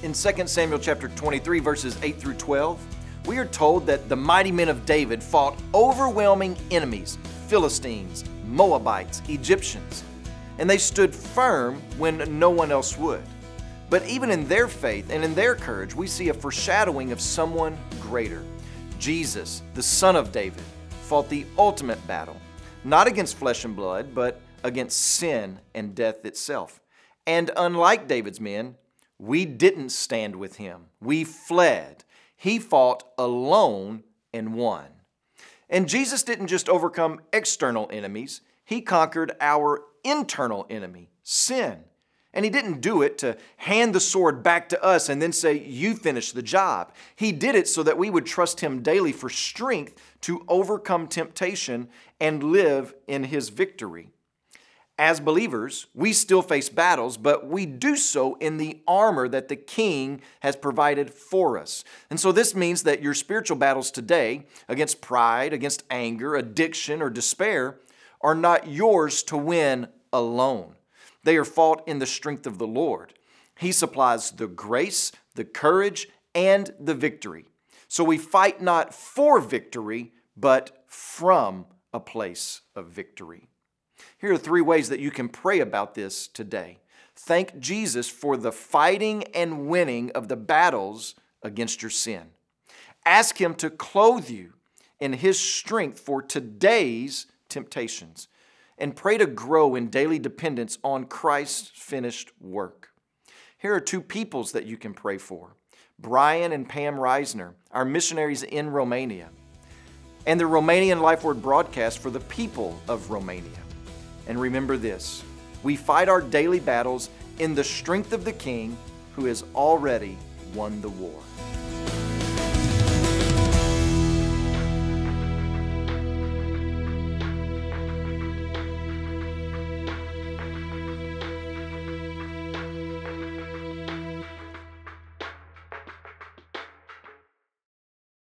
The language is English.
In 2 Samuel chapter 23, verses 8 through 12, we are told that the mighty men of David fought overwhelming enemies, Philistines, Moabites, Egyptians, and they stood firm when no one else would. But even in their faith and in their courage, we see a foreshadowing of someone greater. Jesus, the Son of David, fought the ultimate battle, not against flesh and blood, but against sin and death itself. And unlike David's men, we didn't stand with him. We fled. He fought alone and won. And Jesus didn't just overcome external enemies. He conquered our internal enemy, sin. And he didn't do it to hand the sword back to us and then say, you finish the job. He did it so that we would trust him daily for strength to overcome temptation and live in his victory. As believers, we still face battles, but we do so in the armor that the King has provided for us. And so this means that your spiritual battles today against pride, against anger, addiction, or despair are not yours to win alone. They are fought in the strength of the Lord. He supplies the grace, the courage, and the victory. So we fight not for victory, but from a place of victory. Here are 3 ways that you can pray about this today. Thank Jesus for the fighting and winning of the battles against your sin. Ask him to clothe you in his strength for today's temptations. And pray to grow in daily dependence on Christ's finished work. Here are 2 peoples that you can pray for. Brian and Pam Reisner, our missionaries in Romania, and the Romanian Life Word broadcast for the people of Romania. And remember this, we fight our daily battles in the strength of the King who has already won the war.